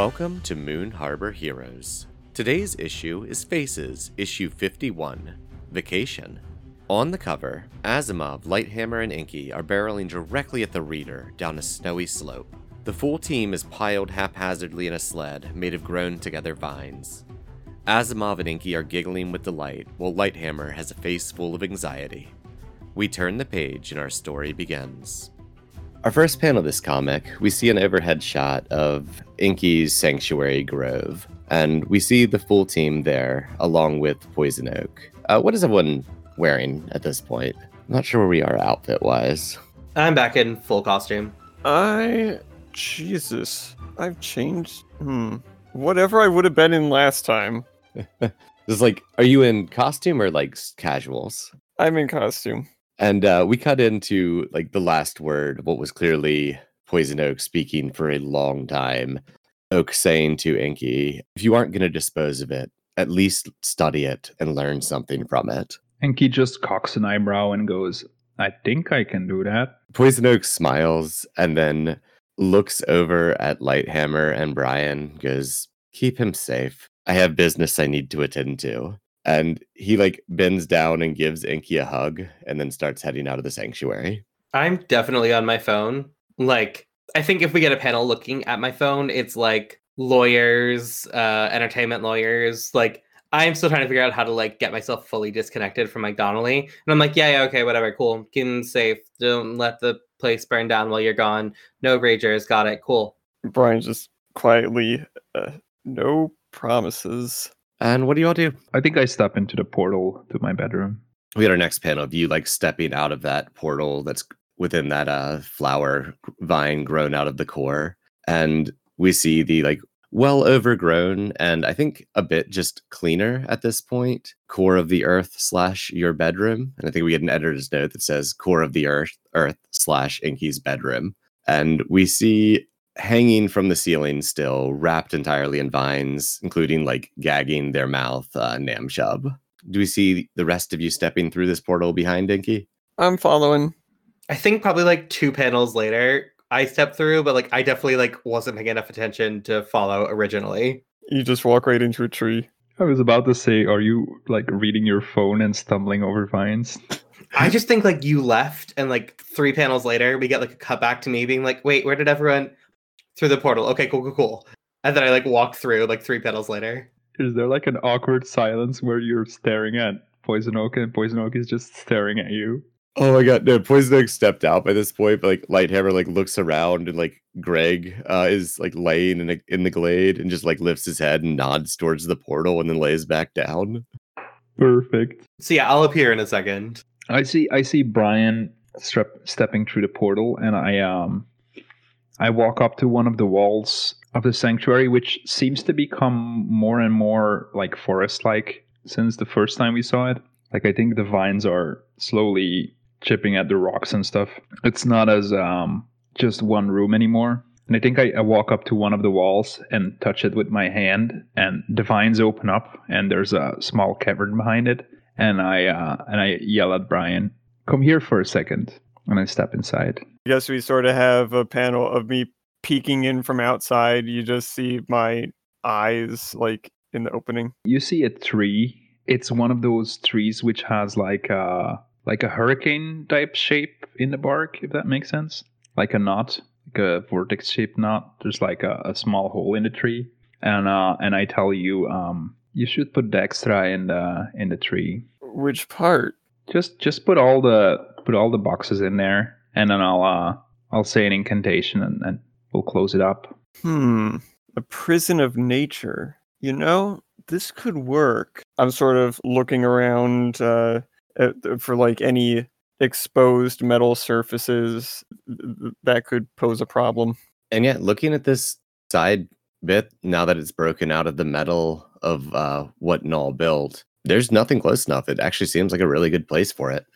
Welcome to Moon Harbor Heroes. Today's issue is Faces, issue 51, Vacation. On the cover, Asimov, Lighthammer, and Inky are barreling directly at the reader down a snowy slope. The full team is piled haphazardly in a sled made of grown-together vines. Asimov and Inky are giggling with delight, while Lighthammer has a face full of anxiety. We turn the page and our story begins. Our first panel of this comic, we see an overhead shot of Inky's Sanctuary Grove, and we see the full team there, along with Poison Oak. What is everyone wearing at this point? I'm not sure where we are outfit-wise. I'm back in full costume. Jesus, I've changed. Whatever I would have been in last time. Just like, are you in costume or like casuals? I'm in costume. And we cut into like the last word, what was clearly Poison Oak speaking for a long time. Oak saying to Inky, if you aren't going to dispose of it, at least study it and learn something from it. Inky just cocks an eyebrow and goes, I think I can do that. Poison Oak smiles and then looks over at Lighthammer and Brian, goes, keep him safe. I have business I need to attend to. And he like bends down and gives Inky a hug and then starts heading out of the sanctuary. I'm definitely on my phone. Like, I think if we get a panel looking at my phone, it's like lawyers, entertainment lawyers. Like, I'm still trying to figure out how to like get myself fully disconnected from like Donnelly. And I'm like, yeah, okay, whatever, cool. Keep him safe. Don't let the place burn down while you're gone. No ragers. Got it. Cool. Brian just quietly, no promises. And what do you all do? I think I step into the portal to my bedroom. We had our next panel of you like stepping out of that portal that's within that flower vine grown out of the core. And we see the like well overgrown and I think a bit just cleaner at this point core of the earth / your bedroom. And I think we get an editor's note that says core of the earth / Inky's bedroom. And we see hanging from the ceiling still, wrapped entirely in vines, including like gagging their mouth, Namshub. Do we see the rest of you stepping through this portal behind Inky? I'm following. I think probably like 2 panels later, I stepped through, but like I definitely like wasn't paying enough attention to follow originally. You just walk right into a tree. I was about to say, are you like reading your phone and stumbling over vines? I just think like you left and like 3 panels later, we get like a cut back to me being like, wait, where did everyone... Through the portal. Okay, cool. And then I like walk through like 3 panels later. Is there like an awkward silence where you're staring at Poison Oak and Poison Oak is just staring at you? Oh my god, no, Poison Oak stepped out by this point, but like Lighthammer like looks around and like Greg is like laying in the glade and just like lifts his head and nods towards the portal and then lays back down. Perfect. So yeah, I'll appear in a second. I see Brian stepping through the portal and I walk up to one of the walls of the sanctuary, which seems to become more and more like forest-like since the first time we saw it. Like, I think the vines are slowly chipping at the rocks and stuff. It's not as just one room anymore. And I think I walk up to one of the walls and touch it with my hand, and the vines open up, and there's a small cavern behind it. And I yell at Brian, "Come here for a second." And I step inside. I guess we sort of have a panel of me peeking in from outside. You just see my eyes like in the opening. You see a tree. It's one of those trees which has like a hurricane type shape in the bark, if that makes sense. Like a knot, like a vortex shaped knot. There's like a small hole in the tree. And I tell you, you should put Dextra in the tree. Which part? Just put all the boxes in there, and then I'll say an incantation, and we'll close it up. A prison of nature. You know, this could work. I'm sort of looking around for like any exposed metal surfaces that could pose a problem. And yeah, looking at this side bit, now that it's broken out of the metal of what Null built, there's nothing close enough. It actually seems like a really good place for it.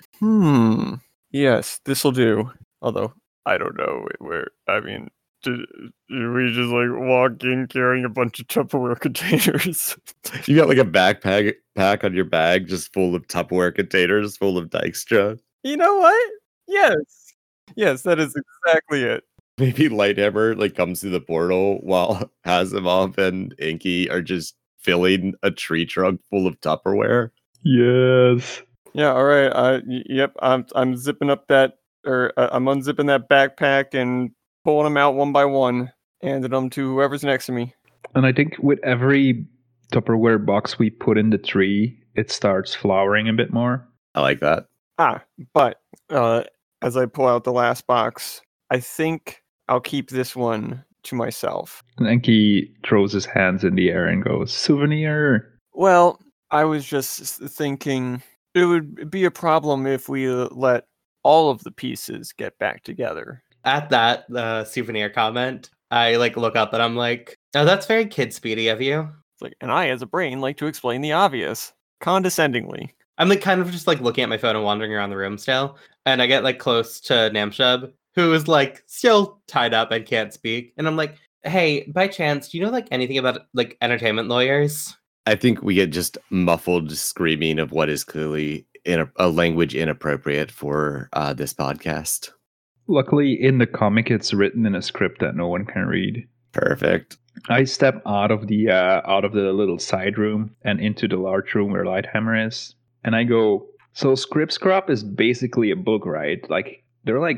Yes, this'll do. Although, I don't know where, I mean, do we just like walk in carrying a bunch of Tupperware containers? You got like a backpack on your bag just full of Tupperware containers, full of Dijkstra. You know what? Yes, that is exactly it. Maybe Lighthammer like comes through the portal while Asimov and Inky are just filling a tree trunk full of Tupperware. Yes. Yeah, all right. Yep. I'm zipping up that, or I'm unzipping that backpack and pulling them out one by one, handing them to whoever's next to me. And I think with every Tupperware box we put in the tree, it starts flowering a bit more. I like that. But as I pull out the last box, I think I'll keep this one to myself. And Enki throws his hands in the air and goes, "Souvenir." Well, I was just thinking it would be a problem if we let all of the pieces get back together. At that souvenir comment, I like look up and I'm like, oh, that's very kid speedy of you. It's like, and I, as a brain, like to explain the obvious condescendingly. I'm like kind of just like looking at my phone and wandering around the room still. And I get like close to Namshub, who is like still tied up and can't speak. And I'm like, hey, by chance, do you know like anything about like entertainment lawyers? I think we get just muffled screaming of what is clearly in a language inappropriate for this podcast. Luckily, in the comic, it's written in a script that no one can read. Perfect. I step out of the little side room and into the large room where Lighthammer is, and I go. So Script Scrap is basically a book, right? Like they're like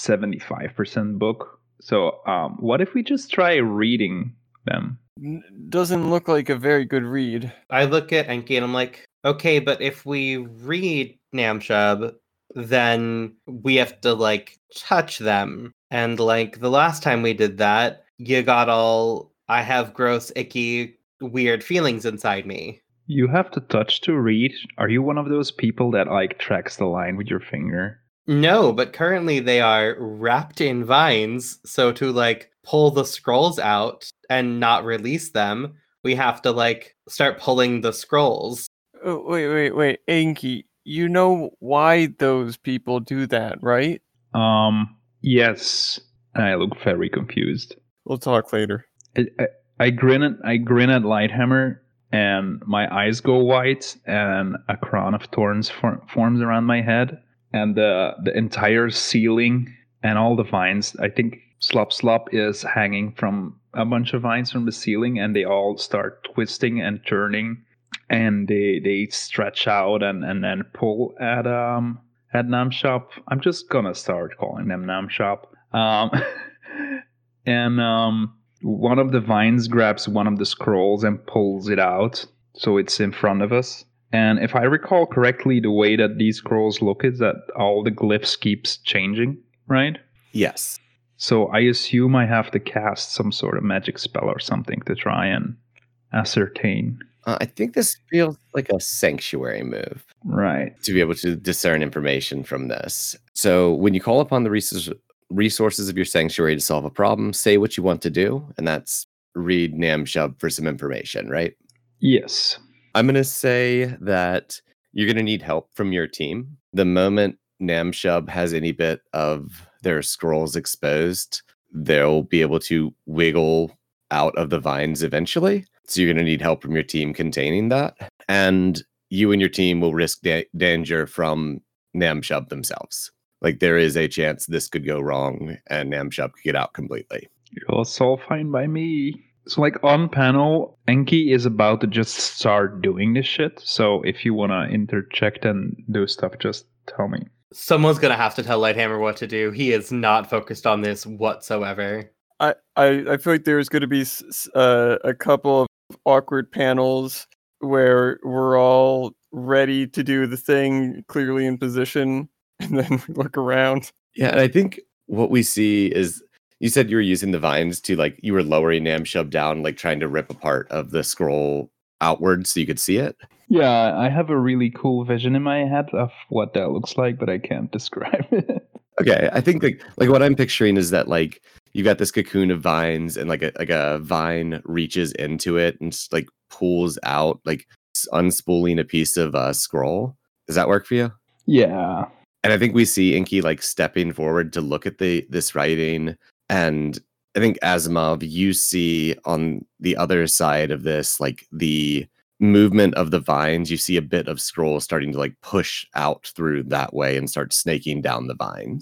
75% book. So what if we just try reading them? Doesn't look like a very good read. I look at Enki and I'm like, okay, but if we read Namshub, then we have to like touch them. And like the last time we did that, you got all, I have gross, icky, weird feelings inside me. You have to touch to read. Are you one of those people that like tracks the line with your finger? No, but currently they are wrapped in vines. So to like pull the scrolls out and not release them, we have to like start pulling the scrolls. Oh, wait, Inky, you know why those people do that, right? Yes. I look very confused. We'll talk later. I grin at Lighthammer, and my eyes go white, and a crown of thorns forms around my head, and the entire ceiling and all the vines. I think Slop is hanging from a bunch of vines from the ceiling, and they all start twisting and turning, and they stretch out and then pull at Namshop. I'm just gonna start calling them Namshop. And one of the vines grabs one of the scrolls and pulls it out, so it's in front of us. And if I recall correctly, the way that these scrolls look is that all the glyphs keeps changing, right? Yes. So I assume I have to cast some sort of magic spell or something to try and ascertain. I think this feels like a sanctuary move. Right. To be able to discern information from this. So when you call upon the resources of your sanctuary to solve a problem, say what you want to do, and that's read Namshub for some information, right? Yes. I'm going to say that you're going to need help from your team. The moment Namshub has any bit of their scrolls exposed, they'll be able to wiggle out of the vines eventually. So you're going to need help from your team containing that. And you and your team will risk danger from Namshub themselves. Like there is a chance this could go wrong and Namshub could get out completely. It's all fine by me. So like on panel, Enki is about to just start doing this shit. So if you want to interject and do stuff, just tell me. Someone's gonna have to tell Lighthammer what to do. He is not focused on this whatsoever. I feel like there's going to be a couple of awkward panels where we're all ready to do the thing, clearly in position, and then we look around. Yeah, and I think what we see is you said you were using the vines to like you were lowering Namshub down, like trying to rip a part of the scroll outward so you could see it. Yeah, I have a really cool vision in my head of what that looks like, but I can't describe it. Okay, I think like what I'm picturing is that like you got this cocoon of vines and like a vine reaches into it and just, like pulls out like unspooling a piece of scroll. Does that work for you? Yeah. And I think we see Inky like stepping forward to look at this writing, and I think Asimov, you see on the other side of this like the movement of the vines. You see a bit of scroll starting to like push out through that way and start snaking down the vines.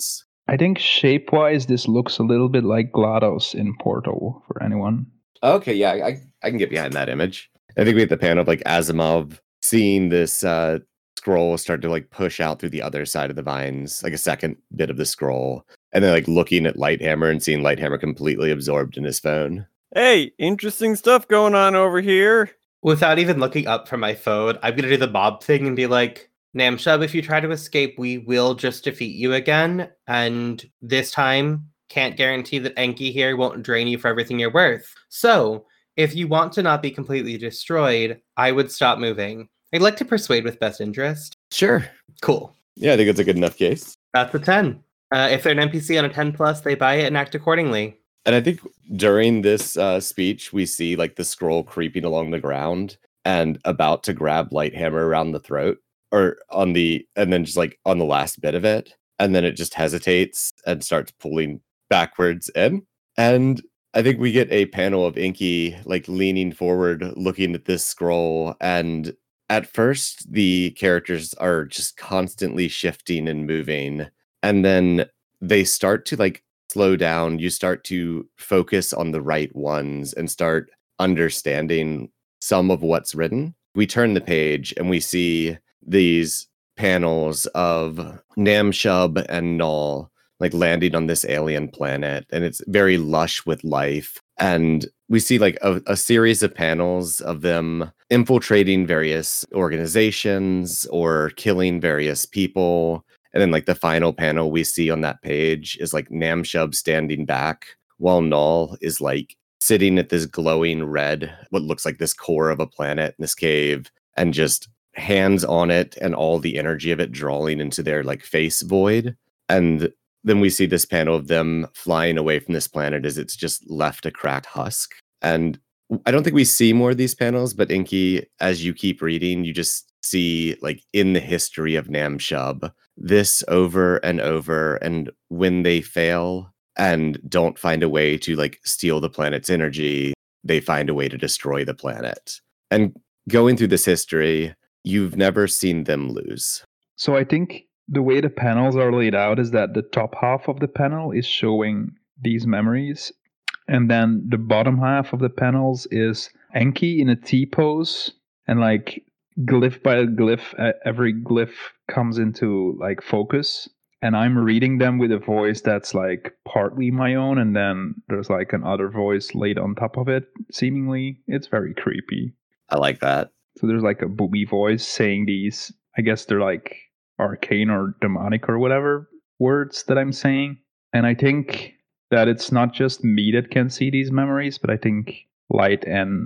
I think shape-wise, this looks a little bit like GLaDOS in Portal for anyone. Okay, yeah, I can get behind that image. I think we had the panel of like Asimov seeing this scroll start to like push out through the other side of the vines, like a second bit of the scroll, and then like looking at Lighthammer and seeing Lighthammer completely absorbed in his phone. Hey, interesting stuff going on over here. Without even looking up from my phone, I'm gonna do the mob thing and be like, Namshub, if you try to escape, we will just defeat you again. And this time, can't guarantee that Enki here won't drain you for everything you're worth. So, if you want to not be completely destroyed, I would stop moving. I'd like to persuade with best interest. Sure. Cool. Yeah, I think it's a good enough case. That's a 10. If they're an NPC on a 10 plus, they buy it and act accordingly. And I think during this speech, we see like the scroll creeping along the ground and about to grab Lighthammer around the throat or and then just like on the last bit of it. And then it just hesitates and starts pulling backwards in. And I think we get a panel of Inky like leaning forward, looking at this scroll. And at first, the characters are just constantly shifting and moving. And then they start to like slow down. You start to focus on the right ones and start understanding some of what's written. We turn the page and we see these panels of Namshub and Null like landing on this alien planet, and it's very lush with life. And we see like a series of panels of them infiltrating various organizations or killing various people. And then like the final panel we see on that page is like Namshub standing back while Null is like sitting at this glowing red, what looks like this core of a planet in this cave, and just hands on it and all the energy of it drawing into their like face void. And then we see this panel of them flying away from this planet as it's just left a cracked husk. And I don't think we see more of these panels, but Inky, as you keep reading, you just see like in the history of Namshub, this over and over. And when they fail and don't find a way to like steal the planet's energy, they find a way to destroy the planet. And going through this history, you've never seen them lose. So I think the way the panels are laid out is that the top half of the panel is showing these memories, and then the bottom half of the panels is Enki in a T pose, and like glyph by glyph, every glyph comes into like focus, and I'm reading them with a voice that's like partly my own, and then there's like another voice laid on top of it, seemingly. It's very creepy. I like that. So there's like a booby voice saying these, I guess they're like arcane or demonic or whatever words that I'm saying. And I think that it's not just me that can see these memories, but I think Light and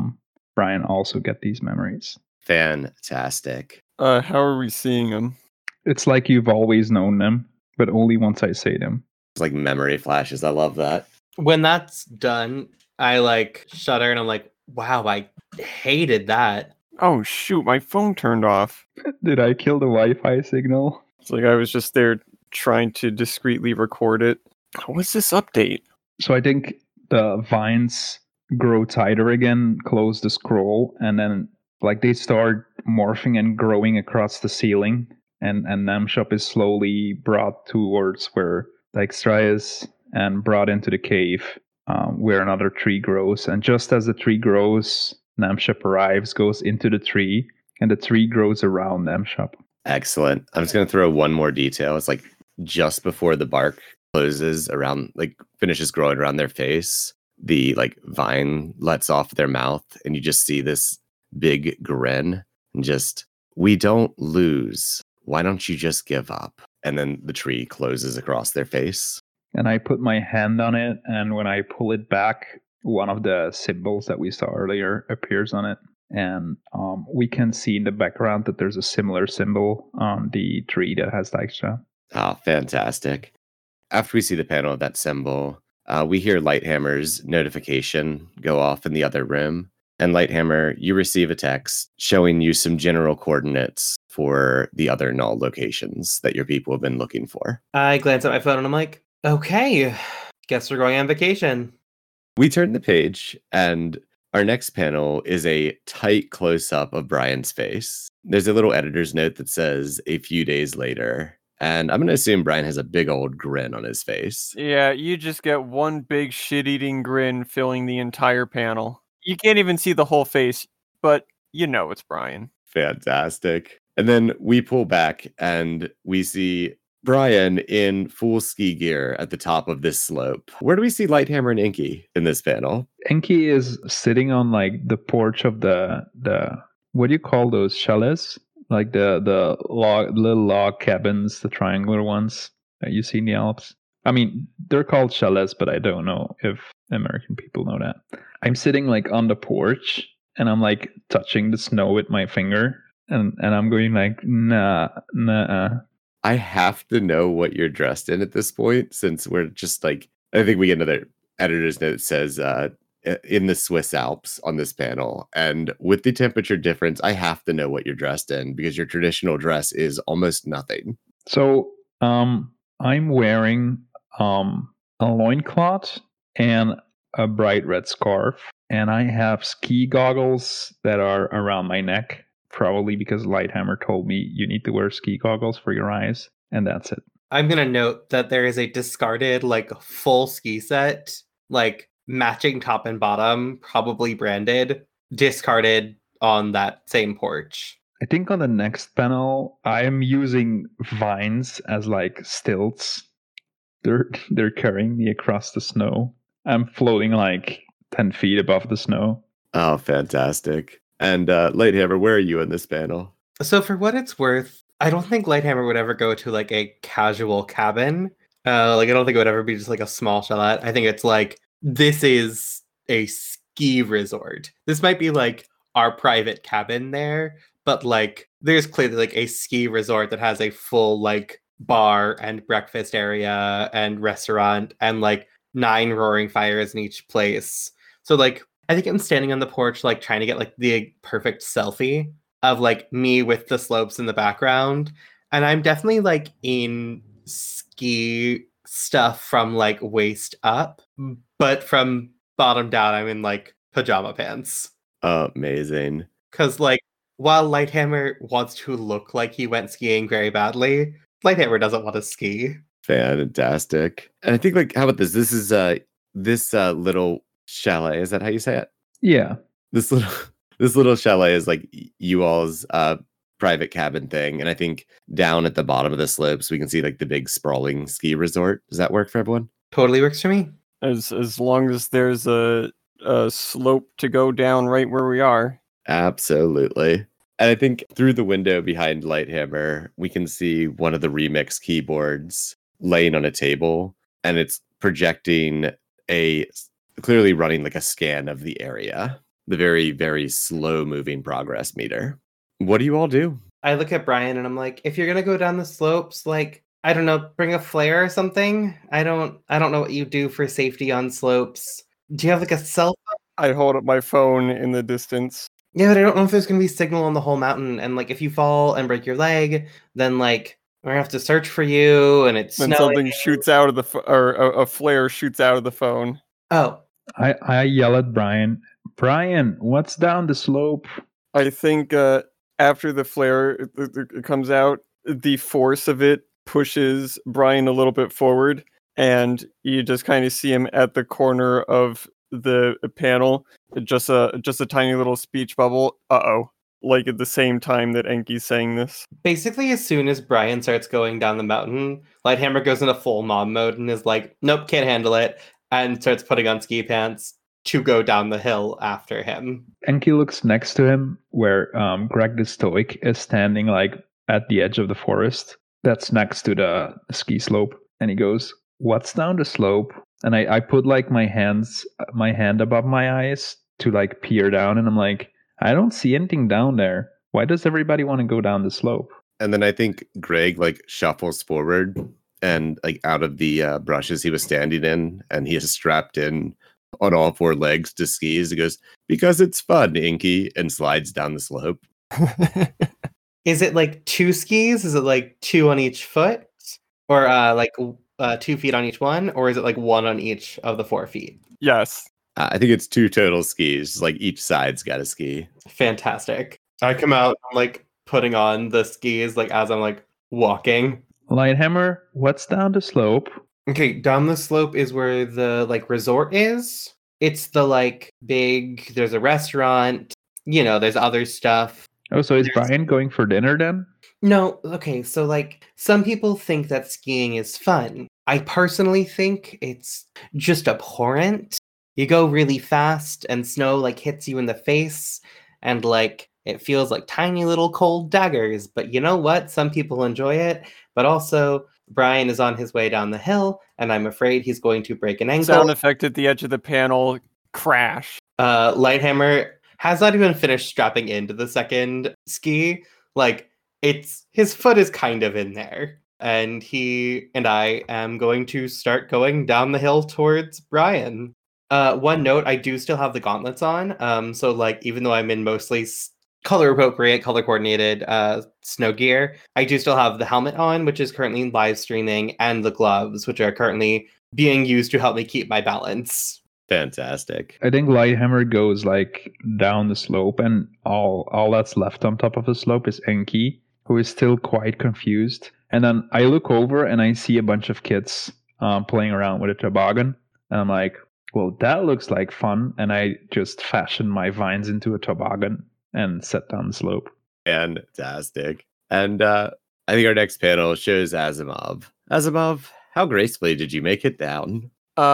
Brian also get these memories. Fantastic. How are we seeing them? It's like you've always known them, but only once I say them. It's like memory flashes. I love that. When that's done, I like shudder and I'm like, wow, I hated that. Oh shoot, my phone turned off. Did I kill the Wi-Fi signal? It's like I was just there trying to discreetly record it. What's this update? So I think the vines grow tighter again, close the scroll, and then like they start morphing and growing across the ceiling, and Namshub is slowly brought towards where Dijkstra is and brought into the cave where another tree grows. And just as the tree grows, Namshub arrives, goes into the tree, and the tree grows around Namshub. Excellent. I'm just going to throw one more detail. It's like just before the bark closes around, like finishes growing around their face, the like vine lets off their mouth, and you just see this big grin and just, we don't lose. Why don't you just give up? And then the tree closes across their face. And I put my hand on it, and when I pull it back, one of the symbols that we saw earlier appears on it. And we can see in the background that there's a similar symbol on the tree that has Dijkstra. Ah, fantastic. After we see the panel of that symbol, we hear Lighthammer's notification go off in the other room. And Lighthammer, you receive a text showing you some general coordinates for the other null locations that your people have been looking for. I glance at my phone and I'm like, okay, guess we're going on vacation. We turn the page, and our next panel is a tight close-up of Brian's face. There's a little editor's note that says, a few days later, And I'm going to assume Brian has a big old grin on his face. Yeah, you just get one big shit-eating grin filling the entire panel. You can't even see the whole face, but you know it's Brian. Fantastic. And then we pull back and we see Brian in full ski gear at the top of this slope. Where do we see Lighthammer and Inky in this panel? Enki is sitting on like the porch of the what do you call those chalets? Like the little log cabins, the triangular ones that you see in the Alps. I mean, they're called chalets, but I don't know if American people know that. I'm sitting like on the porch and I'm like touching the snow with my finger and I'm going like, nah. I have to know what you're dressed in at this point, since we're just like, I think we get another editor's note that says in the Swiss Alps on this panel. And with the temperature difference, I have to know what you're dressed in because your traditional dress is almost nothing. So I'm wearing a loincloth and a bright red scarf. And I have ski goggles that are around my neck, probably because Lighthammer told me you need to wear ski goggles for your eyes. And that's it. I'm going to note that there is a discarded, like, full ski set, like, matching top and bottom, probably branded, discarded on that same porch. I think on the next panel, I am using vines as like stilts. They're carrying me across the snow. I'm floating like 10 feet above the snow. Oh, fantastic. And Lighthammer, where are you in this panel? So for what it's worth, I don't think Lighthammer would ever go to like a casual cabin. Like I don't think it would ever be just like a small chalet. I think it's like, this is a ski resort. This might be like our private cabin there, but like there's clearly like a ski resort that has a full like bar and breakfast area and restaurant and like 9 roaring fires in each place. So like I think I'm standing on the porch like trying to get like the perfect selfie of like me with the slopes in the background, and I'm definitely like in ski stuff from like waist up, but from bottom down I'm in like pajama pants. Amazing. Because like while Lighthammer wants to look like he went skiing very badly, Lighthammer doesn't want to ski. Fantastic. And I think like, how about this? This is this little chalet. Is that how you say it? Yeah. This little chalet is like you all's private cabin thing. And I think down at the bottom of the slopes we can see like the big sprawling ski resort. Does that work for everyone? Totally works for me. As long as there's a slope to go down right where we are. Absolutely. And I think through the window behind Lighthammer, we can see one of the remix keyboards laying on a table, and it's projecting clearly running like a scan of the area, the very, very slow moving progress meter. What do you all do? I look at Brian and I'm like, if you're gonna go down the slopes, like, I don't know, bring a flare or something. I don't know what you do for safety on slopes. Do you have like a cell phone? I hold up my phone in the distance. Yeah, but I don't know if there's gonna be signal on the whole mountain. And like, if you fall and break your leg, then like we're gonna have to search for you, and it's Then snowing. something shoots out of the or a flare shoots out of the phone. Oh, I yell at Brian, what's down the slope? I think after the flare it comes out, the force of it pushes Brian a little bit forward, and you just kind of see him at the corner of the panel, just a tiny little speech bubble. Like at the same time that Enki's saying this. basically, as soon as Brian starts going down the mountain, Lighthammer goes into full mom mode and is like, nope, can't handle it, and starts putting on ski pants to go down the hill after him. Enki looks next to him where Greg the Stoic is standing like at the edge of the forest that's next to the ski slope. And he goes, what's down the slope? And I put like my hand above my eyes to like peer down, and I'm like, I don't see anything down there. Why does everybody want to go down the slope? And then I think Greg like shuffles forward and like out of the brushes he was standing in, and he is strapped in on all 4 legs to skis. He goes, because it's fun, Inky, and slides down the slope. Is it like 2 skis? Is it like 2 on each foot? Or like 2 feet on each one? Or is it like 1 on each of the 4 feet? Yes. I think it's 2 total skis. Like each side's got a ski. Fantastic. I come out, I'm like putting on the skis like as I'm like walking. Lighthammer, what's down the slope? Okay, down the slope is where the like resort is. It's the like big. There's a restaurant. There's other stuff. Oh, so is Brian going for dinner then? No, okay, so like some people think that skiing is fun. I personally think it's just abhorrent. You go really fast and snow like hits you in the face and like it feels like tiny little cold daggers. But you know what? Some people enjoy it, but also Brian is on his way down the hill and I'm afraid he's going to break an ankle. Sound effect at the edge of the panel. Crash. Lighthammer has not even finished strapping into the second ski. Like his foot is kind of in there. And he and I am going to start going down the hill towards Brian. One note, I do still have the gauntlets on. So like even though I'm in mostly color appropriate, color coordinated snow gear, I do still have the helmet on, which is currently live streaming, and the gloves, which are currently being used to help me keep my balance. Fantastic. I think Lighthammer goes like down the slope, and all that's left on top of the slope is Enki, who is still quite confused. And then I look over and I see a bunch of kids playing around with a toboggan. And I'm like, well, that looks like fun. And I just fashion my vines into a toboggan and set down the slope. Fantastic. And I think our next panel shows Asimov. Asimov, how gracefully did you make it down?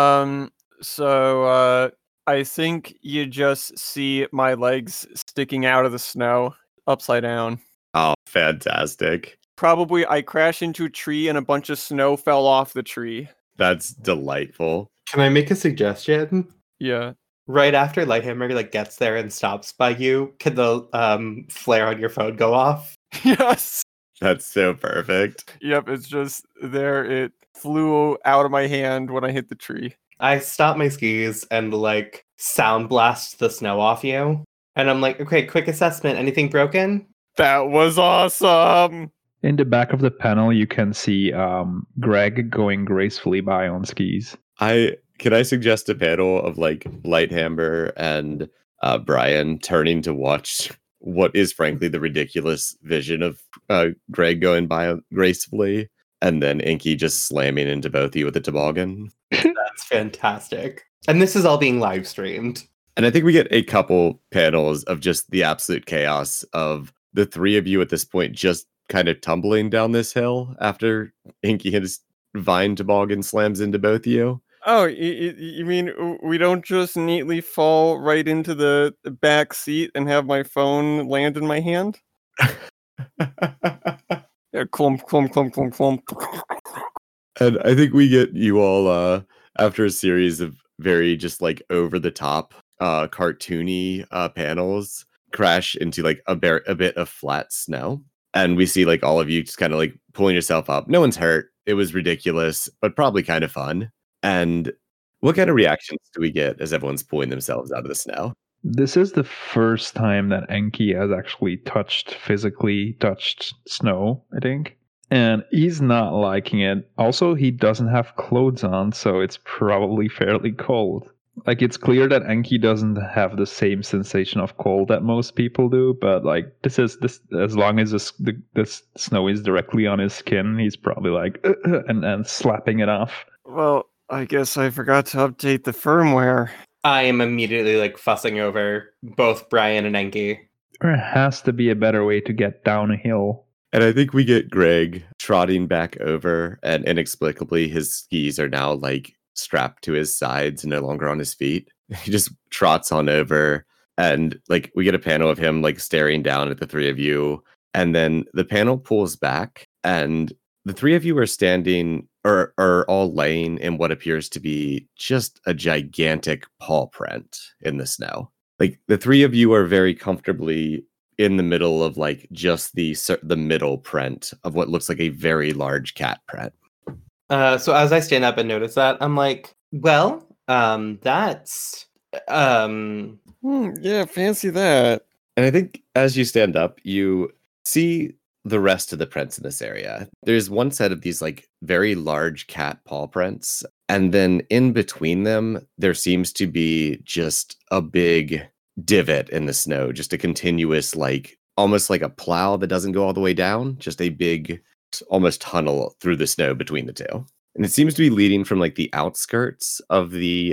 So I think you just see my legs sticking out of the snow upside down. Oh, fantastic. Probably I crashed into a tree and a bunch of snow fell off the tree. That's delightful. Can I make a suggestion? Yeah. Right after Lighthammer like gets there and stops by you, can the flare on your phone go off? Yes. That's so perfect. Yep, it's just there. It flew out of my hand when I hit the tree. I stop my skis and like sound blast the snow off you. And I'm like, okay, quick assessment. Anything broken? That was awesome. In the back of the panel, you can see Greg going gracefully by on skis. Can I suggest a panel of like Lighthammer and Brian turning to watch what is frankly the ridiculous vision of Greg going by gracefully, and then Inky just slamming into both of you with a toboggan? That's fantastic. And this is all being live streamed. And I think we get a couple panels of just the absolute chaos of the three of you at this point just kind of tumbling down this hill after Inky and his vine toboggan slams into both of you. Oh, you mean we don't just neatly fall right into the back seat and have my phone land in my hand? Yeah, clump, clump, clump, clump, clump. And I think we get you all after a series of very just like over the top cartoony panels crash into like a bit of flat snow. And we see like all of you just kind of like pulling yourself up. No one's hurt. It was ridiculous, but probably kind of fun. And what kind of reactions do we get as everyone's pulling themselves out of the snow? This is the first time that Enki has actually physically touched snow, I think. And he's not liking it. Also, he doesn't have clothes on, so it's probably fairly cold. Like, it's clear that Enki doesn't have the same sensation of cold that most people do, but like this as long as this snow is directly on his skin, he's probably like and slapping it off. Well, I guess I forgot to update the firmware. I am immediately like fussing over both Brian and Enki. There has to be a better way to get down a hill. And I think we get Greg trotting back over, and inexplicably his skis are now like strapped to his sides and no longer on his feet. He just trots on over, and like we get a panel of him like staring down at the three of you, and then the panel pulls back, and the three of you are standing or are all laying in what appears to be just a gigantic paw print in the snow. Like the three of you are very comfortably in the middle of like just the middle print of what looks like a very large cat print. So as I stand up and notice that, I'm like, well, that's Yeah, fancy that. And I think as you stand up, you see the rest of the prints in this area. There's one set of these like very large cat paw prints, and then in between them, there seems to be just a big divot in the snow, just a continuous like almost like a plow that doesn't go all the way down, just a big almost tunnel through the snow between the two. And it seems to be leading from like the outskirts of the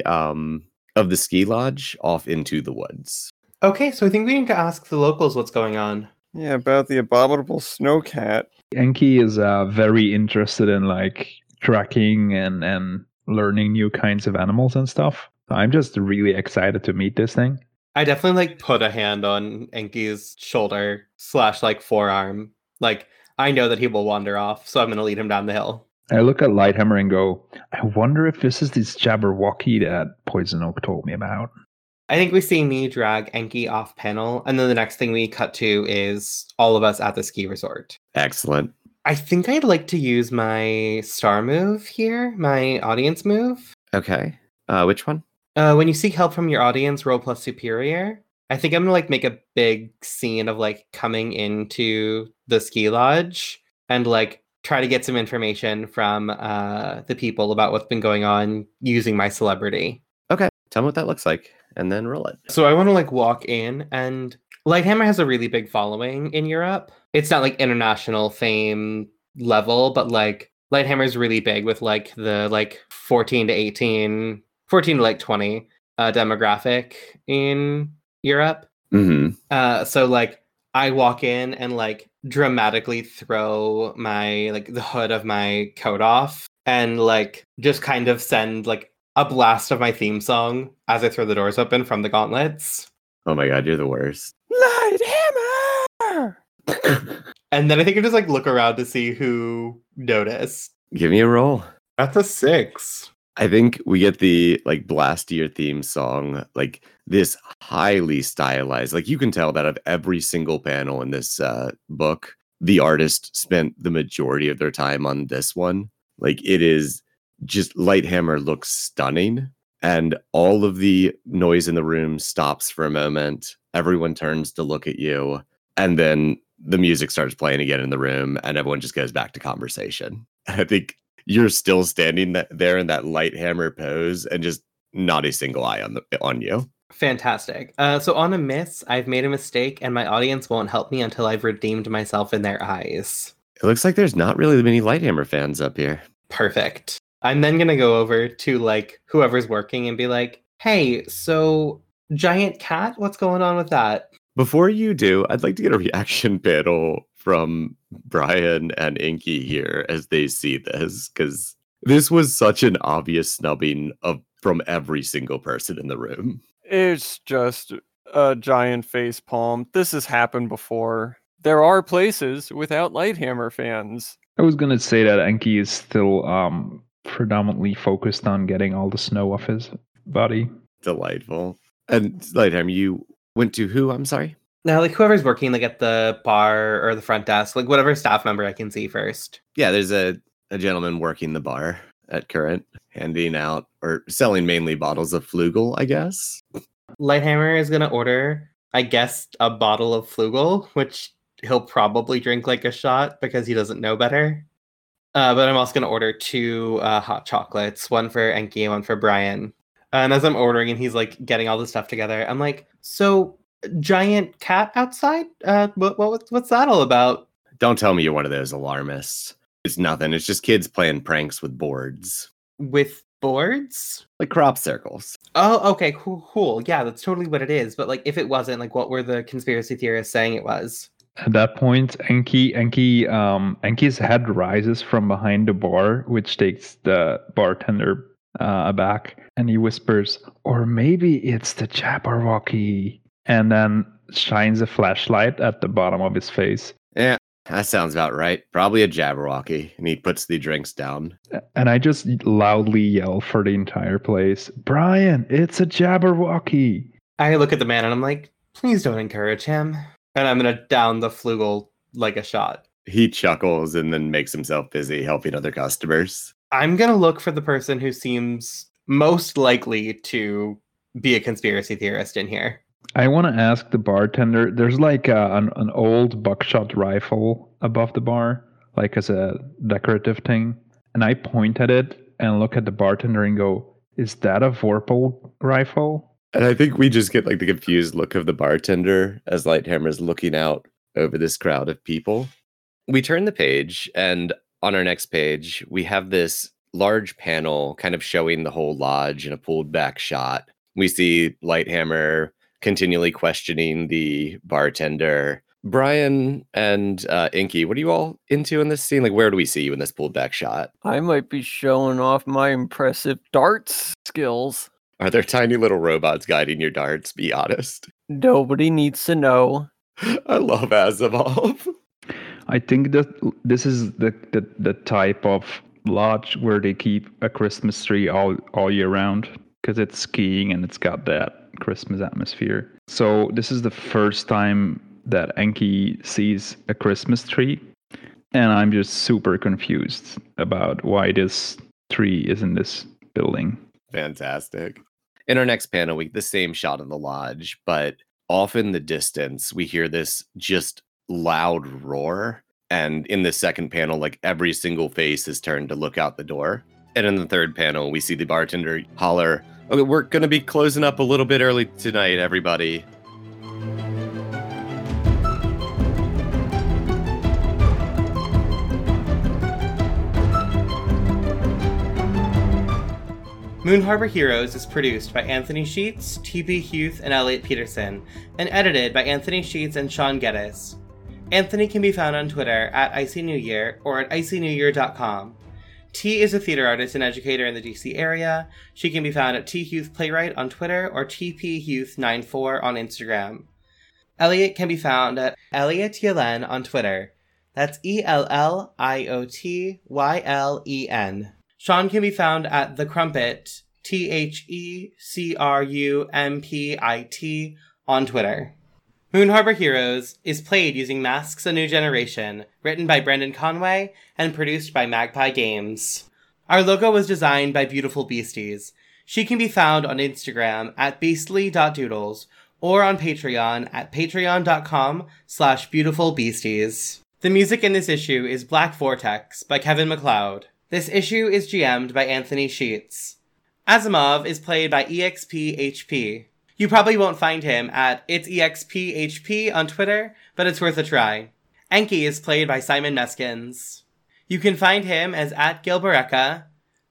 ski lodge off into the woods. Okay, so I think we need to ask the locals what's going on. Yeah, about the abominable snowcat. Enki is very interested in like tracking and learning new kinds of animals and stuff. I'm just really excited to meet this thing. I definitely like put a hand on Enki's shoulder / like forearm. Like I know that he will wander off, so I'm gonna lead him down the hill. I look at Lighthammer and go, I wonder if this is this Jabberwocky that Poison Oak told me about. I think we see me drag Enki off panel, and then the next thing we cut to is all of us at the ski resort. Excellent. I think I'd like to use my star move here, my audience move. Okay. Which one? When you seek help from your audience, roll plus superior. I think I'm gonna like make a big scene of like coming into the ski lodge and like try to get some information from the people about what's been going on using my celebrity. Okay. Tell me what that looks like and then roll it. So I want to like walk in, and Lighthammer has a really big following in Europe. It's not like international fame level, but like Lighthammer is really big with like the like 14 to like 20 demographic in Europe. Mm-hmm. So like I walk in and like dramatically throw my like the hood of my coat off and like just kind of send like a blast of my theme song as I throw the doors open from the gauntlets. Oh my god, you're the worst. Lighthammer! And then I think I just like look around to see who noticed. Give me a roll. That's a 6. I think we get the like blast your theme song, like this highly stylized. Like you can tell that of every single panel in this book, the artist spent the majority of their time on this one. Like it is just Lighthammer looks stunning, and all of the noise in the room stops for a moment. Everyone turns to look at you, and then the music starts playing again in the room, and everyone just goes back to conversation. And I think you're still standing there in that Lighthammer pose, and just not a single eye on you. Fantastic. So on a miss, I've made a mistake, and my audience won't help me until I've redeemed myself in their eyes. It looks like there's not really many Lighthammer fans up here. Perfect. I'm then gonna go over to like whoever's working and be like, "Hey, so giant cat, what's going on with that?" Before you do, I'd like to get a reaction panel from Brian and Inky here as they see this, because this was such an obvious snubbing from every single person in the room. It's just a giant face palm. This has happened before. There are places without Lighthammer fans. I was going to say that Enki is still predominantly focused on getting all the snow off his body. Delightful. And Lighthammer, you went to who? I'm sorry? Now, like whoever's working like at the bar or the front desk, like whatever staff member I can see first. Yeah, there's a gentleman working the bar at Current, handing out or selling mainly bottles of Flugel, I guess. Lighthammer is gonna order, I guess, a bottle of Flugel, which he'll probably drink like a shot because he doesn't know better. But I'm also gonna order 2 hot chocolates, one for Enki and one for Brian. And as I'm ordering and he's like getting all the stuff together, I'm like, "So, giant cat outside? What's that all about?" Don't tell me you're one of those alarmists. It's nothing. It's just kids playing pranks with boards. With boards? Like crop circles. Oh, okay, cool. Yeah, that's totally what it is. But like, if it wasn't, like, what were the conspiracy theorists saying it was? At that point, Enki's head rises from behind the bar, which takes the bartender aback, and he whispers, "Or maybe it's the Jabberwocky," and then shines a flashlight at the bottom of his face. Yeah, that sounds about right. Probably a Jabberwocky. And he puts the drinks down. And I just loudly yell for the entire place, "Brian, it's a Jabberwocky!" I look at the man and I'm like, "Please don't encourage him." And I'm gonna down the Flugel like a shot. He chuckles and then makes himself busy helping other customers. I'm gonna look for the person who seems most likely to be a conspiracy theorist in here. I want to ask the bartender, there's like an old buckshot rifle above the bar, like as a decorative thing. And I point at it and look at the bartender and go, "Is that a Vorpal rifle?" And I think we just get like the confused look of the bartender as Lighthammer's looking out over this crowd of people. We turn the page, and on our next page, we have this large panel kind of showing the whole lodge in a pulled back shot. We see Lighthammer continually questioning the bartender. Brian and Inky, what are you all into in this scene? Like, where do we see you in this pulled back shot? I might be showing off my impressive darts skills. Are there tiny little robots guiding your darts? Be honest. Nobody needs to know. I love Asimov. I think that this is the type of lodge where they keep a Christmas tree all year round because it's skiing and it's got that Christmas atmosphere. So this is the first time that Enki sees a Christmas tree, and I'm just super confused about why this tree is in this building. Fantastic. In our next panel, we get the same shot of the lodge, but off in the distance, we hear this just loud roar. And in the second panel, like every single face is turned to look out the door. And in the third panel, we see the bartender holler, "Okay, we're going to be closing up a little bit early tonight, everybody." Moon Harbor Heroes is produced by Anthony Sheets, T.B. Huth, and Elliot Peterson, and edited by Anthony Sheets and Sean Geddes. Anthony can be found on Twitter at IcyNewYear or at IcyNewYear.com. T is a theater artist and educator in the DC area. She can be found at T Huth Playwright on Twitter or TPHuth94 on Instagram. Elliot can be found at Elliot Ylen on Twitter. That's ELLIOTYLEN. Sean can be found at The Crumpit, THECRUMPIT, on Twitter. Moon Harbor Heroes is played using Masks: A New Generation, written by Brendan Conway and produced by Magpie Games. Our logo was designed by Beautiful Beasties. She can be found on Instagram at beastly.doodles or on Patreon at patreon.com/beautifulbeasties. The music in this issue is Black Vortex by Kevin MacLeod. This issue is GM'd by Anthony Sheets. Asimov is played by EXPHP. You probably won't find him at It's EXPHP on Twitter, but it's worth a try. Enki is played by Simon Meskins. You can find him as at Gilbereka,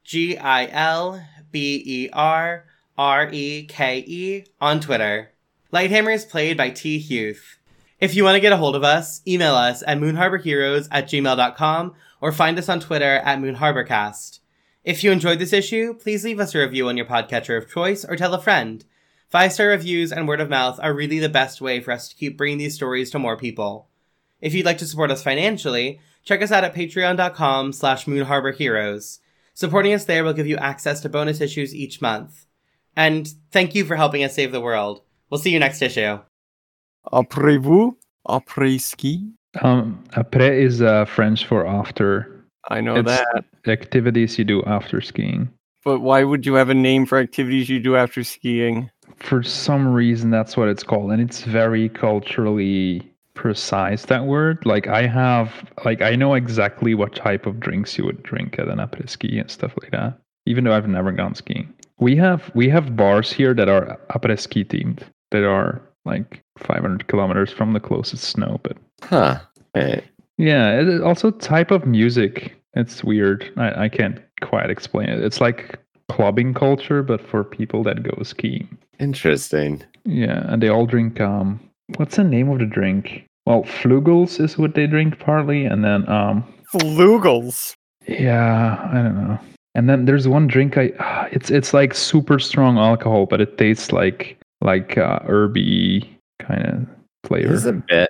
GILBERREKE on Twitter. Lighthammer is played by T. Huth. If you want to get a hold of us, email us at moonharborheroes@gmail.com or find us on Twitter at moonharborcast. If you enjoyed this issue, please leave us a review on your podcatcher of choice or tell a friend. 5-star reviews and word of mouth are really the best way for us to keep bringing these stories to more people. If you'd like to support us financially, check us out at patreon.com/moonharborheroes. Supporting us there will give you access to bonus issues each month. And thank you for helping us save the world. We'll see you next issue. Après-vous? Après-ski? Après is French for after. I know It's that. activities you do after skiing. But why would you have a name for activities you do after skiing? For some reason, that's what it's called, and it's very culturally precise, that word. Like I know exactly what type of drinks you would drink at an après ski and stuff like that. Even though I've never gone skiing, we have bars here that are après ski themed. That are like 500 kilometers from the closest snow, but Huh. Right. yeah, it also type of music. It's weird. I can't quite explain it. It's like clubbing culture, but for people that go skiing. Interesting. Yeah, and they all drink. What's the name of the drink? Well, Flugels is what they drink partly, and then Flugels. yeah, I don't know. And then there's one drink it's like super strong alcohol, but it tastes like herby kind of flavor. This is a bit.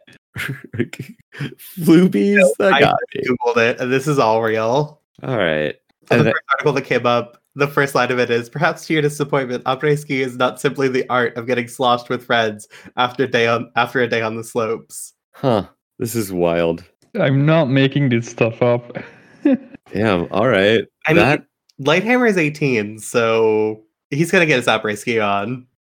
Flubies? That I got me. Googled it, and this is all real. All right. So the And first article that came up, the first line of it is, perhaps to your disappointment, après ski is not simply the art of getting sloshed with friends after a day on the slopes. huh. This is wild. I'm not making this stuff up. Damn. All right. I mean, Lighthammer is 18, so he's gonna get his après ski on.